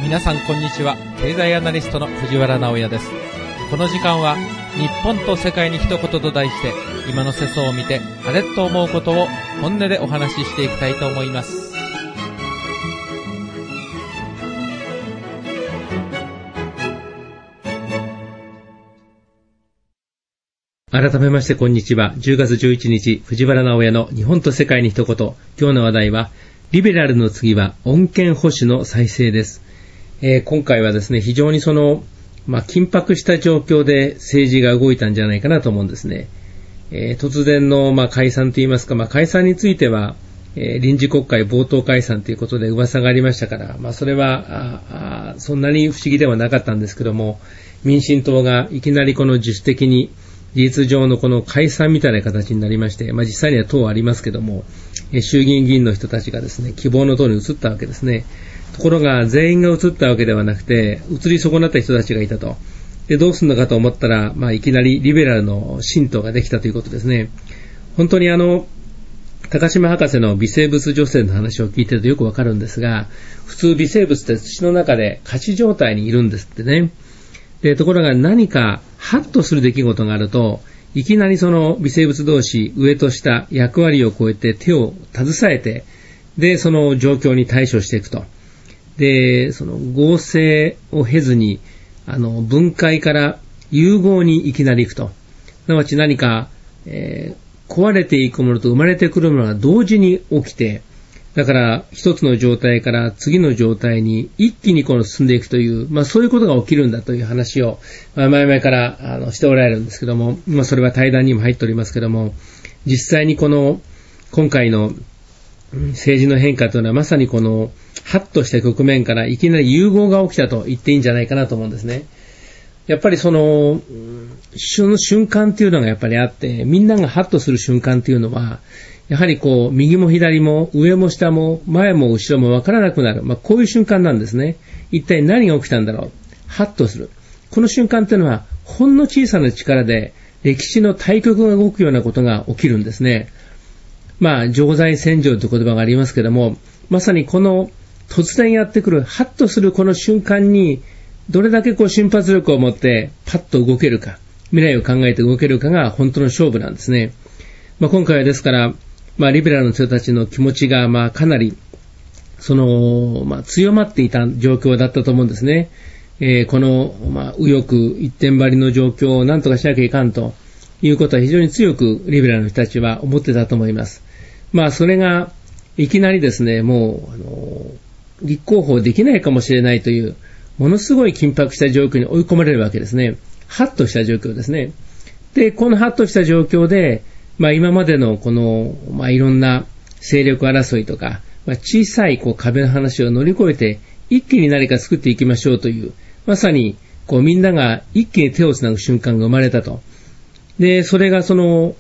皆さんこんにちは。経済アナリストの藤原直也です。この時間は日本と世界に一言と題して、今の世相を見てあれと思うことを本音でお話ししていきたいと思います。 改めましてこんにちは。10月11日、藤原直也の日本と世界に一言。今日の話題は、リベラルの次は穏健保守の再生です。今回はですね、非常に緊迫した状況で政治が動いたんじゃないかなと思うんですね。突然の解散といいますか、解散については、臨時国会冒頭解散ということで噂がありましたから、それはそんなに不思議ではなかったんですけども、民進党がいきなりこの自主的に事実上のこの解散みたいな形になりまして、実際には党はありますけども、衆議院議員の人たちがですね、希望の党に移ったわけですね。ところが全員が移ったわけではなくて、移り損なった人たちがいたと。で、どうするのかと思ったら、いきなりリベラルの新党ができたということですね。本当に高島博士の微生物女性の話を聞いてるとよくわかるんですが、普通微生物って土の中で仮死状態にいるんですってね。で、ところが何かハッとする出来事があると、いきなりその微生物同士、上と下、役割を超えて手を携えて、で、その状況に対処していくと。で、その合成を経ずに、分解から融合にいきなり行くと。すなわち何か、壊れていくものと生まれてくるものが同時に起きて、だから一つの状態から次の状態に一気に進んでいくという、そういうことが起きるんだという話を、前々からしておられるんですけども、それは対談にも入っておりますけども、実際に今回の政治の変化というのはまさにハッとした局面からいきなり融合が起きたと言っていいんじゃないかなと思うんですね。やっぱりその瞬間っていうのがやっぱりあって、みんながハッとする瞬間っていうのは、やはり右も左も上も下も前も後ろもわからなくなる。こういう瞬間なんですね。一体何が起きたんだろう。ハッとする。この瞬間っていうのは、ほんの小さな力で歴史の対極が動くようなことが起きるんですね。常在戦場という言葉がありますけども、まさにこの突然やってくるハッとするこの瞬間に、どれだけ瞬発力を持ってパッと動けるか、未来を考えて動けるかが本当の勝負なんですね。今回はですから、リベラルの人たちの気持ちがかなり強まっていた状況だったと思うんですね。この右翼一点張りの状況を何とかしなきゃいかんということは非常に強くリベラルの人たちは思ってたと思います。それがいきなりですね、もう立候補できないかもしれないというものすごい緊迫した状況に追い込まれるわけですね。ハッとした状況ですね。で、このハッとした状況で、今までのいろんな勢力争いとか、小さい壁の話を乗り越えて、一気に何か作っていきましょうという、まさにみんなが一気に手をつなぐ瞬間が生まれたと。で、それが今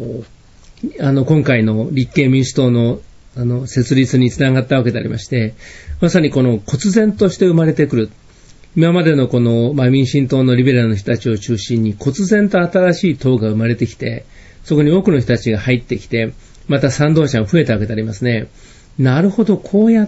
回の立憲民主党の設立につながったわけでありまして、まさに忽然として生まれてくる。今までの民進党のリベラルの人たちを中心に忽然と新しい党が生まれてきて、そこに多くの人たちが入ってきて、また賛同者が増えたわけでありますね。なるほど、こうやって、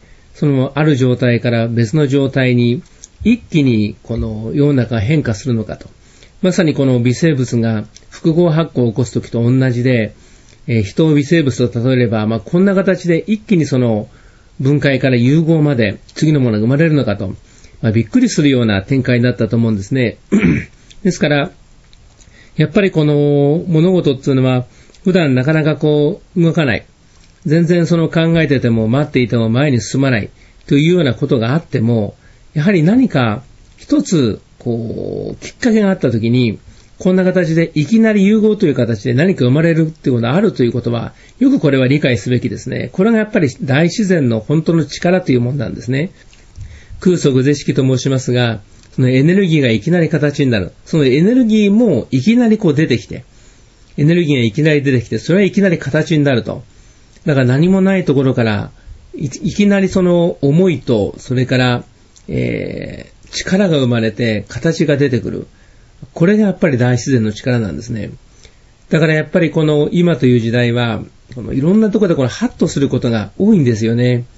ある状態から別の状態に一気に世の中が変化するのかと。まさに微生物が複合発酵を起こすときと同じで、人を微生物と例えれば、こんな形で一気に分解から融合まで次のものが生まれるのかと、びっくりするような展開だったと思うんですね。ですから、やっぱり物事っていうのは普段なかなか動かない。全然考えてても待っていても前に進まないというようなことがあっても、やはり何か一つきっかけがあったときに、こんな形でいきなり融合という形で何か生まれるっていうことがあるということは、よくこれは理解すべきですね。これがやっぱり大自然の本当の力というものなんですね。空即是式と申しますが、そのエネルギーがいきなり形になる。そのエネルギーもいきなり出てきて、エネルギーがいきなり出てきて、それはいきなり形になると。だから何もないところから、いきなり思いと、それから、力が生まれて形が出てくる。これがやっぱり大自然の力なんですね。だからやっぱり今という時代は、いろんなところでハッとすることが多いんですよね。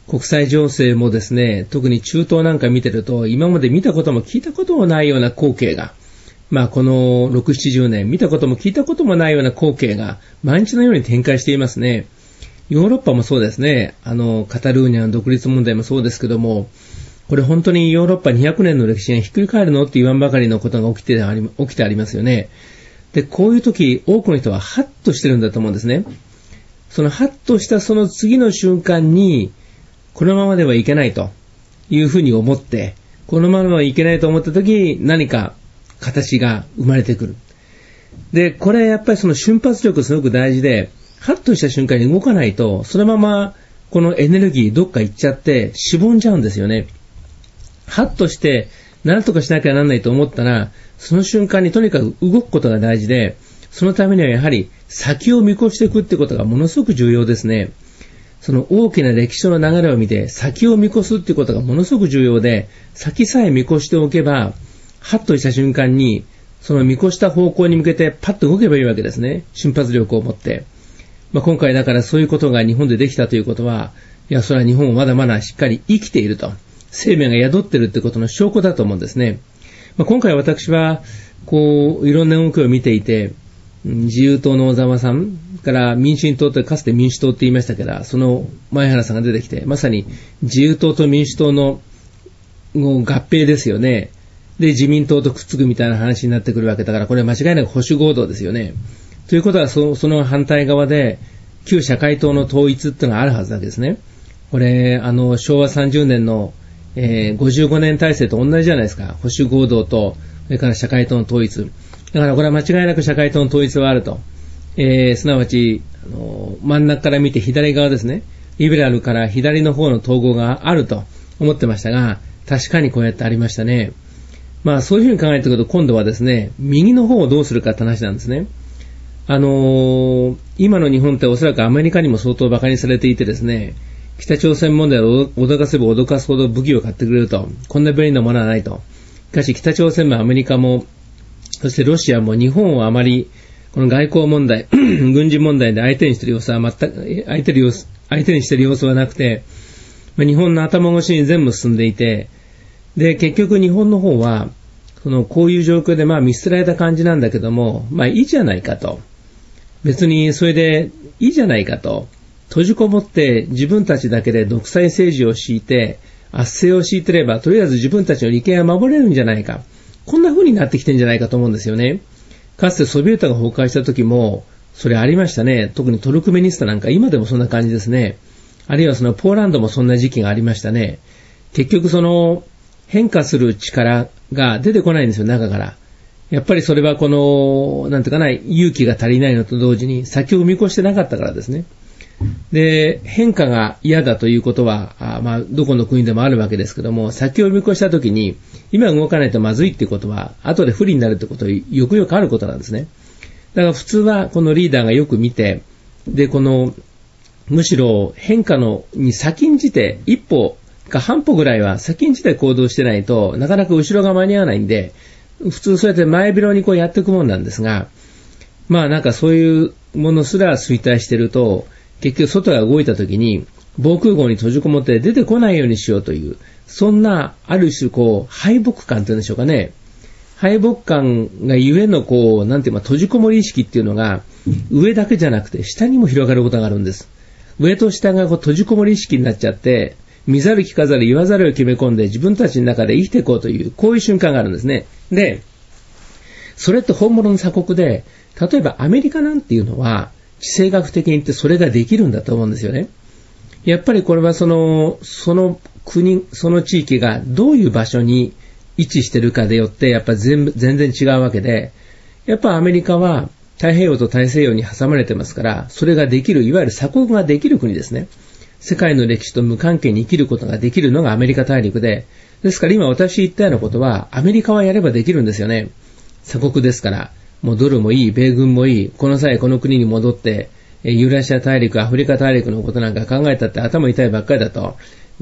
国際情勢もですね、特に中東なんか見てると、今まで見たことも聞いたこともないような光景が、この6、70年見たことも聞いたこともないような光景が毎日のように展開していますね。ヨーロッパもそうですね。カタルーニャの独立問題もそうですけども、これ本当にヨーロッパ200年の歴史がひっくり返るのって言わんばかりのことが起きてありますよね。で、こういう時、多くの人はハッとしてるんだと思うんですね。そのハッとしたその次の瞬間に、このままではいけないというふうに思って、このままはいけないと思った時、何か形が生まれてくる。で、これやっぱりその瞬発力すごく大事で、ハッとした瞬間に動かないと、そのままこのエネルギーどっか行っちゃってしぼんじゃうんですよね。ハッとして何とかしなきゃならないと思ったら、その瞬間にとにかく動くことが大事で、そのためにはやはり先を見越していくってことがものすごく重要ですね。その大きな歴史の流れを見て先を見越すってことがものすごく重要で、先さえ見越しておけば、ハッとした瞬間にその見越した方向に向けてパッと動けばいいわけですね。瞬発力を持って。今回だからそういうことが日本でできたということは、いや、それは日本はまだまだしっかり生きていると。生命が宿っているってことの証拠だと思うんですね。今回私は、いろんな動きを見ていて、自由党の小沢さんから民進党ってかつて民主党って言いましたけど、その前原さんが出てきて、まさに自由党と民主党の合併ですよね。で、自民党とくっつくみたいな話になってくるわけだから、これは間違いなく保守合同ですよね。ということは、その反対側で、旧社会党の統一っていうのがあるはずなんですね。これ、昭和30年の、55年体制と同じじゃないですか。保守合同と、それから社会党の統一。だからこれは間違いなく社会党の統一はあると。すなわち、真ん中から見て左側ですね。リベラルから左の方の統合があると思ってましたが、確かにこうやってありましたね。そういうふうに考えてくると、今度はですね、右の方をどうするかって話なんですね。今の日本っておそらくアメリカにも相当馬鹿にされていてですね、北朝鮮問題を脅かせば脅かすほど武器を買ってくれると、こんな便利なものはないと。しかし北朝鮮もアメリカも、そしてロシアも日本をあまり、この外交問題、軍事問題で相手にしている様子は相手にしている様子はなくて、日本の頭越しに全部進んでいて、で、結局日本の方は、こういう状況で見捨てられた感じなんだけども、いいじゃないかと。別にそれでいいじゃないかと。閉じこもって自分たちだけで独裁政治を敷いて、圧政を敷いてれば、とりあえず自分たちの利権は守れるんじゃないか。こんな風になってきてんじゃないかと思うんですよね。かつてソビエトが崩壊した時も、それありましたね。特にトルクメニスタなんか今でもそんな感じですね。あるいはポーランドもそんな時期がありましたね。結局変化する力が出てこないんですよ、中から。やっぱりそれはなんていうかな、勇気が足りないのと同時に先を見越してなかったからですね。で、変化が嫌だということは、どこの国でもあるわけですけども、先を見越したときに、今動かないとまずいっていうことは、後で不利になるってことはよくよくあることなんですね。だから普通はこのリーダーがよく見て、で、むしろ変化に先んじて、一歩か半歩ぐらいは先んじて行動してないと、なかなか後ろが間に合わないんで、普通そうやって前広にやっていくもんなんですが、なんかそういうものすら衰退してると、結局外が動いた時に防空壕に閉じこもって出てこないようにしようという、そんなある種敗北感というんでしょうかね。敗北感がゆえのなんていう閉じこもり意識っていうのが上だけじゃなくて下にも広がることがあるんです。上と下が閉じこもり意識になっちゃって、見ざる聞かざる言わざるを決め込んで自分たちの中で生きていこうという、こういう瞬間があるんですね。で、それって本物の鎖国で、例えばアメリカなんていうのは地政学的に言ってそれができるんだと思うんですよね。やっぱりこれはその国、その地域がどういう場所に位置してるかでよってやっぱ全然違うわけで、やっぱアメリカは太平洋と大西洋に挟まれてますから、それができる、いわゆる鎖国ができる国ですね。世界の歴史と無関係に生きることができるのがアメリカ大陸で、ですから今私言ったようなことはアメリカはやればできるんですよね。鎖国ですから、もうドルもいい、米軍もいい、この際この国に戻って、ユーラシア大陸、アフリカ大陸のことなんか考えたって頭痛いばっかりだと、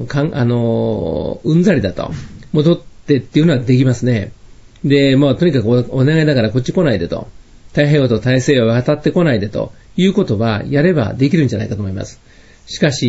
うんざりだと、戻ってっていうのはできますね。で、とにかくお願いだからこっち来ないでと、太平洋と大西洋を渡ってこないでということはやればできるんじゃないかと思います。しかし、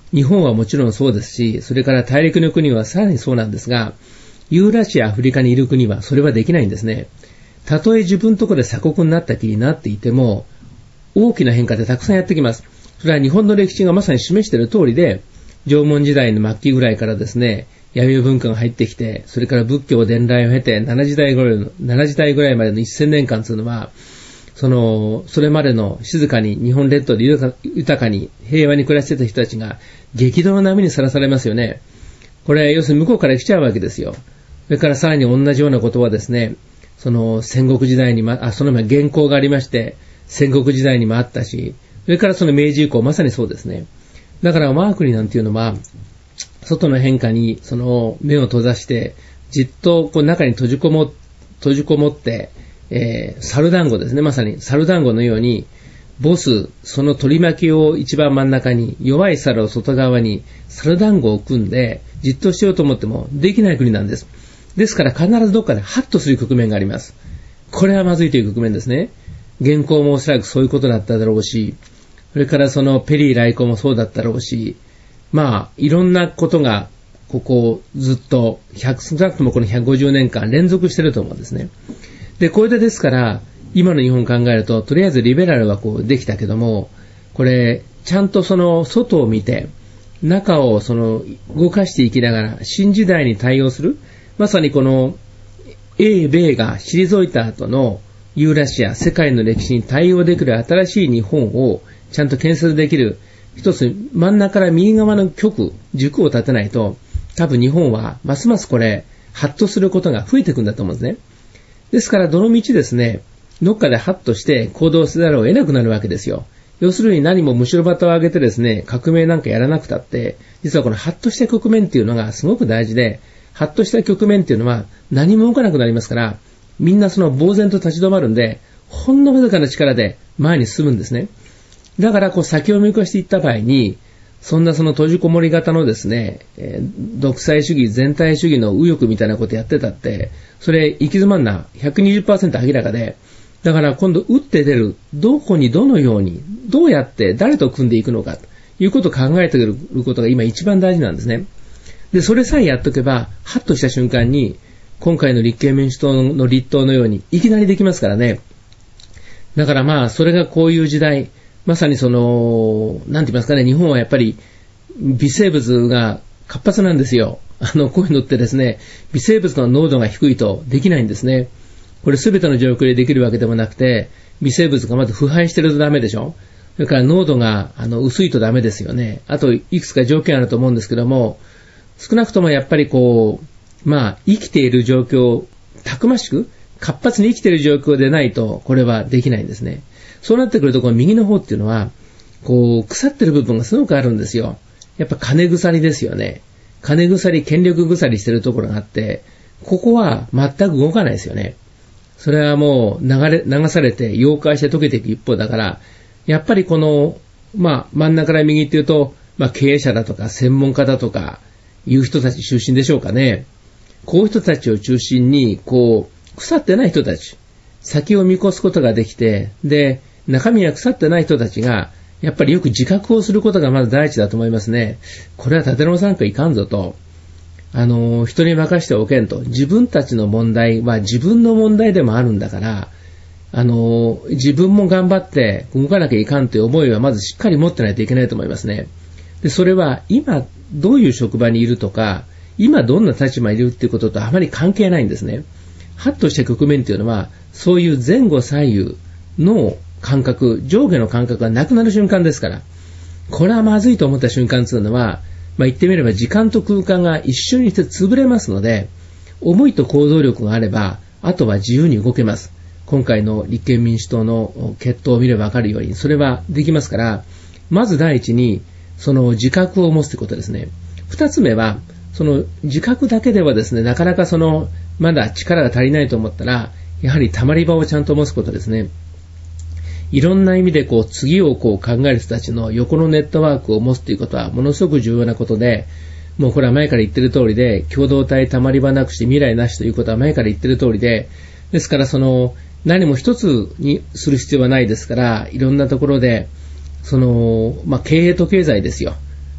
日本はもちろんそうですし、それから大陸の国はさらにそうなんですが、ユーラシア、アフリカにいる国はそれはできないんですね。たとえ自分のところで鎖国になった気になっていても、大きな変化でたくさんやってきます。それは日本の歴史がまさに示している通りで、縄文時代の末期ぐらいからですね、弥生文化が入ってきて、それから仏教伝来を経て、7時代ぐらいまでの1000年間というのは、それまでの静かに日本列島で豊かに平和に暮らしていた人たちが激動の波にさらされますよね。これ、要するに向こうから来ちゃうわけですよ。それからさらに同じようなことはですね、戦国時代にその前元寇がありまして、戦国時代にもあったし、それからその明治以降まさにそうですね。だから我が国なんていうのは、外の変化に目を閉ざして、じっと中に閉じこもって、猿団子ですね。まさに猿団子のように、ボス、その取り巻きを一番真ん中に、弱い猿を外側に、猿団子を組んで、じっとしようと思ってもできない国なんです。ですから必ずどっかでハッとする局面があります。これはまずいという局面ですね。元寇もおそらくそういうことだっただろうし、それからペリー来航もそうだったろうし、いろんなことが、ここずっと、少なくともこの150年間連続してると思うんですね。で、これでですから、今の日本を考えると、とりあえずリベラルはできたけども、これ、ちゃんと外を見て、中を動かしていきながら、新時代に対応する、まさに英米が退いた後のユーラシア、世界の歴史に対応できる新しい日本をちゃんと建設できる、一つ真ん中から右側の軸を立てないと、多分日本はますますハッとすることが増えていくんだと思うんですね。ですからどの道ですね、どっかでハッとして行動せざるを得なくなるわけですよ。要するに何もむしろ旗を上げてですね、革命なんかやらなくたって、実はこのハッとした局面っていうのがすごく大事で、ハッとした局面っていうのは何も動かなくなりますから、みんな呆然と立ち止まるんで、ほんのわずかな力で前に進むんですね。だから先を見越していった場合に、そんな閉じこもり型のですね、独裁主義、全体主義の右翼みたいなことやってたって、それ行き詰まんな、120% 明らかで、だから今度打って出る、どこにどのように、どうやって誰と組んでいくのかということを考えていることが今一番大事なんですね。で、それさえやっとけば、ハッとした瞬間に、今回の立憲民主党の立党のようにいきなりできますからね。だからそれがこういう時代、まさになんて言いますかね、日本はやっぱり微生物が活発なんですよ。こういうのってですね、微生物の濃度が低いとできないんですね。これ全ての状況でできるわけでもなくて、微生物がまず腐敗してるとダメでしょ。それから濃度が薄いとダメですよね。あといくつか条件あると思うんですけども、少なくともやっぱり生きている状況、たくましく活発に生きている状況でないとこれはできないんですね。そうなってくるとこの右の方っていうのは腐ってる部分がすごくあるんですよ。やっぱ金腐りですよね。金腐り、権力腐りしてるところがあって、ここは全く動かないですよね。それはもう流されて溶解して溶けていく一方だから、やっぱり真ん中から右っていうと、経営者だとか専門家だとかいう人たち中心でしょうかね。こういう人たちを中心に腐ってない人たち、先を見越すことができて、で中身が腐ってない人たちがやっぱりよく自覚をすることがまず第一だと思いますね。これは立て直さんといかんぞと、人に任しておけんと、自分たちの問題は自分の問題でもあるんだから、自分も頑張って動かなきゃいかんという思いはまずしっかり持ってないといけないと思いますね。で、それは今どういう職場にいるとか、今どんな立場にいるっていうこととあまり関係ないんですね。ハッとした局面というのは、そういう前後左右の感覚、上下の感覚がなくなる瞬間ですから、これはまずいと思った瞬間というのは、言ってみれば時間と空間が一瞬にして潰れますので、思いと行動力があれば、あとは自由に動けます。今回の立憲民主党の決闘を見ればわかるように、それはできますから、まず第一に、その自覚を持つということですね。二つ目は、その自覚だけではですね、なかなかまだ力が足りないと思ったら、やはり溜まり場をちゃんと持つことですね。いろんな意味で次を考える人たちの横のネットワークを持つということはものすごく重要なことで、もうこれは前から言ってる通りで、共同体溜まり場なくして未来なしということは前から言ってる通りで、ですから何も一つにする必要はないですから、いろんなところで、経営と経済ですよ。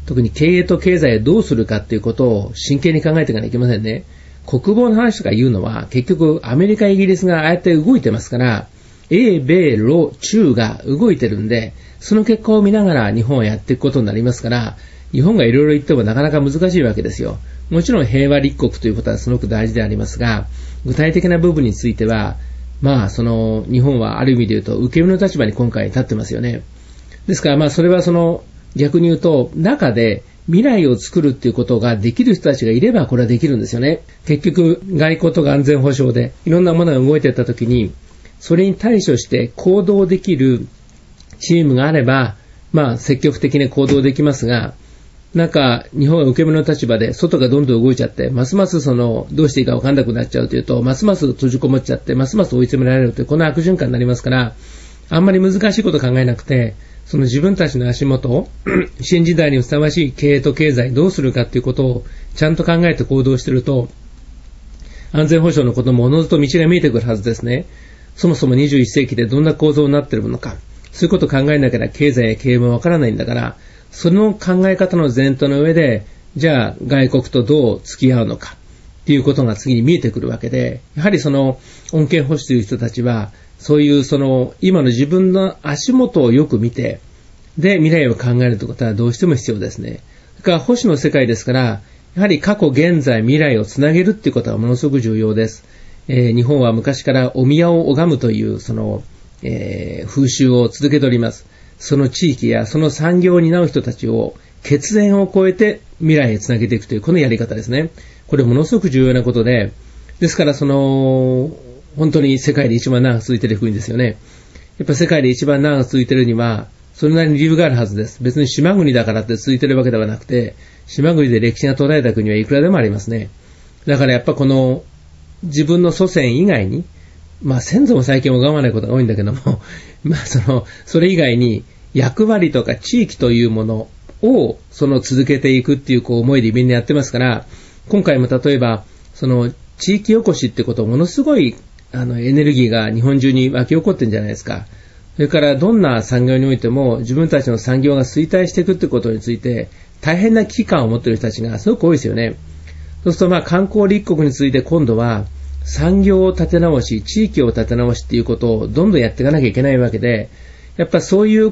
特に経営と経済をどうするかっていうことを真剣に考えていかなきゃいけませんね。国防の話とか言うのは結局アメリカ、イギリスがああやって動いてますから、英、米、ロ、中が動いてるんで、その結果を見ながら日本はやっていくことになりますから、日本がいろいろ言ってもなかなか難しいわけですよ。もちろん平和立国ということはすごく大事でありますが、具体的な部分については、日本はある意味で言うと受け身の立場に今回立ってますよね。ですからそれは逆に言うと、中で未来を作るっていうことができる人たちがいればこれはできるんですよね。結局外交とか安全保障でいろんなものが動いていったときに、それに対処して行動できるチームがあれば、積極的に行動できますが、日本は受け身の立場で外がどんどん動いちゃって、ますますどうしていいか分かんなくなっちゃうというと、ますます閉じこもっちゃって、ますます追い詰められるという、この悪循環になりますから、あんまり難しいこと考えなくて、自分たちの足元を新時代にふさわしい経営と経済どうするかということをちゃんと考えて行動していると、安全保障のこともおのずと道が見えてくるはずですね。そもそも21世紀でどんな構造になっているのか、そういうことを考えなければ経済や経営もわからないんだから、その考え方の前提の上で、じゃあ外国とどう付き合うのかっていうことが次に見えてくるわけで、やはり恩恵保守という人たちは、そういう今の自分の足元をよく見て、で未来を考えるということはどうしても必要ですね。だから保守の世界ですから、やはり過去、現在、未来をつなげるっていうことがものすごく重要です。日本は昔からお宮を拝むという風習を続けております。その地域やその産業を担う人たちを血縁を超えて未来へつなげていくというこのやり方ですね。これものすごく重要なことで、ですから本当に世界で一番長く続いている国ですよね。やっぱ世界で一番長く続いているにはそれなりに理由があるはずです。別に島国だからって続いているわけではなくて、島国で歴史が途絶えた国はいくらでもありますね。だからやっぱ自分の祖先以外に、先祖も最近拝まないことが多いんだけども、それ以外に役割とか地域というものを続けていくっていう思いでみんなやってますから、今回も例えば地域おこしってことをものすごいエネルギーが日本中に湧き起こってるんじゃないですか。それからどんな産業においても自分たちの産業が衰退していくってことについて大変な危機感を持っている人たちがすごく多いですよね。そうすると観光立国について今度は産業を立て直し、地域を立て直しっていうことをどんどんやっていかなきゃいけないわけで、やっぱそういう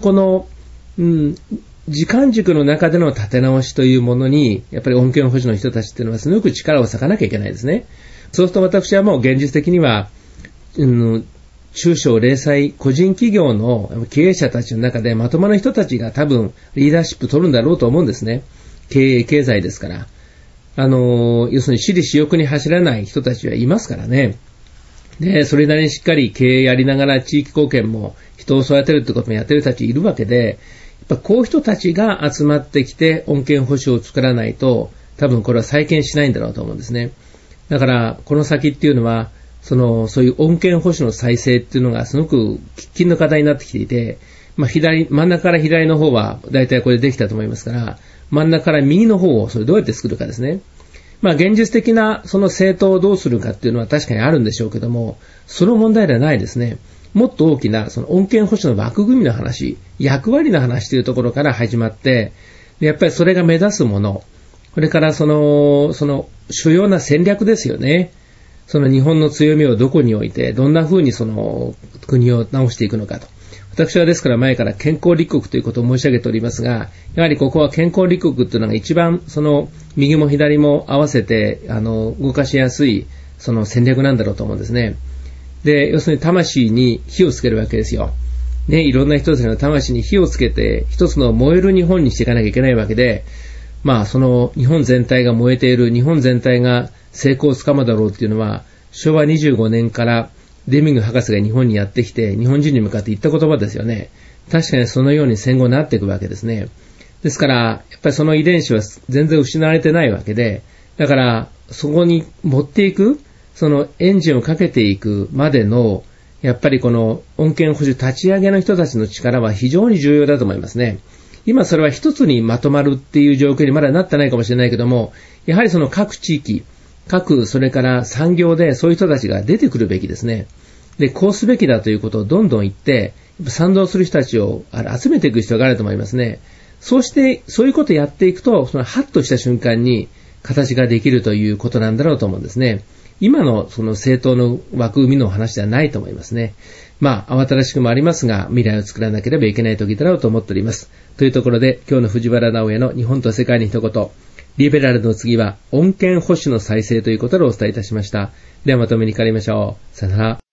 時間軸の中での立て直しというものに、やっぱり恩恵保守の人たちっていうのはすごく力を割かなきゃいけないですね。そうすると私はもう現実的には、中小零細個人企業の経営者たちの中でまともな人たちが多分リーダーシップ取るんだろうと思うんですね。経済ですから。要するに私利私欲に走らない人たちはいますからね。で、それなりにしっかり経営やりながら地域貢献も人を育てるってこともやってる人たちいるわけで、やっぱこういう人たちが集まってきて恩恵保守を作らないと多分これは再建しないんだろうと思うんですね。だからこの先っていうのはそういう恩恵保守の再生っていうのがすごく喫緊の課題になってきていて、真ん中から左の方は大体これできたと思いますから、真ん中から右の方をそれどうやって作るかですね。現実的な政党をどうするかっていうのは確かにあるんでしょうけども、その問題ではないですね。もっと大きな恩恵保守の枠組みの話、役割の話というところから始まって、やっぱりそれが目指すもの、これから主要な戦略ですよね。日本の強みをどこに置いて、どんな風に国を直していくのかと。私はですから前から健康立国ということを申し上げておりますが、やはりここは健康立国というのが一番右も左も合わせて動かしやすい戦略なんだろうと思うんですね。で、要するに魂に火をつけるわけですよ。ね、いろんな人たちの魂に火をつけて一つの燃える日本にしていかなきゃいけないわけで、日本全体が燃えている、日本全体が成功をつかむだろうっていうのは昭和25年からデミング博士が日本にやってきて日本人に向かって言った言葉ですよね。確かにそのように戦後になっていくわけですね。ですからやっぱりその遺伝子は全然失われてないわけで、だからそこに持っていくエンジンをかけていくまでのやっぱりこの恩恵保守立ち上げの人たちの力は非常に重要だと思いますね。今それは一つにまとまるっていう状況にまだなってないかもしれないけども、やはり各地域それから産業でそういう人たちが出てくるべきですね。で、こうすべきだということをどんどん言って、賛同する人たちを集めていく必要があると思いますね。 そういうことをやっていくと、そのハッとした瞬間に形ができるということなんだろうと思うんですね。今のその政党の枠組みの話ではないと思いますね。慌ただしくもありますが、未来を作らなければいけない時だろうと思っております。というところで、今日の藤原直哉の日本と世界に一言、リベラルの次は穏健保守の再生ということでお伝えいたしました。ではまとめに変わりましょう。さよなら。